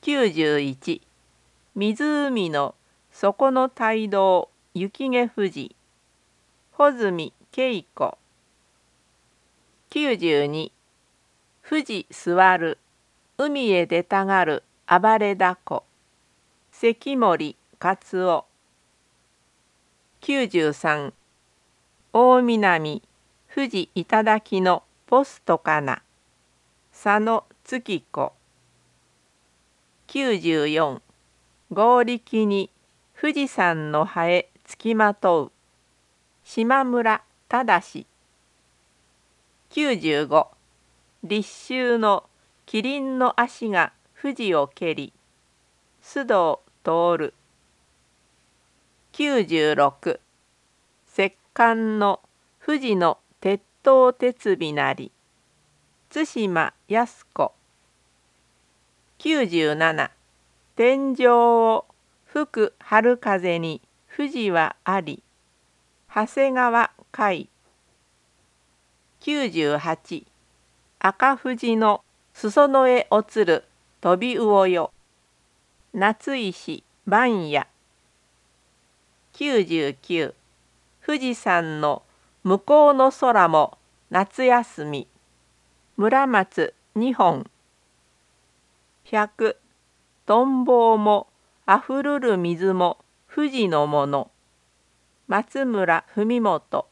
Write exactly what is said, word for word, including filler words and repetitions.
きゅうじゅういち湖の底の大道雪毛富士穂積恵子。きゅうじゅうに富士座る海へ出たがる暴れだこ関森勝夫。きゅうじゅうさん大南富士頂のポストかな佐野月子。きゅうじゅうよん合力に富士山の葉へつきまとう島村忠。きゅうじゅうご立秋のキリンの足が富士を蹴り須藤徹。きゅうじゅうろく石棺の富士の鉄塔鉄尾なり対馬靖子。きゅうじゅうなな天井を吹く春風に富士はあり長谷川海。きゅうじゅうはち赤富士の裾野へ落つる飛び魚よ夏石番屋。きゅうじゅうきゅう富士山の向こうの空も夏休み村松二本。ひゃくトンボもあふるる水も富士のもの松村文元。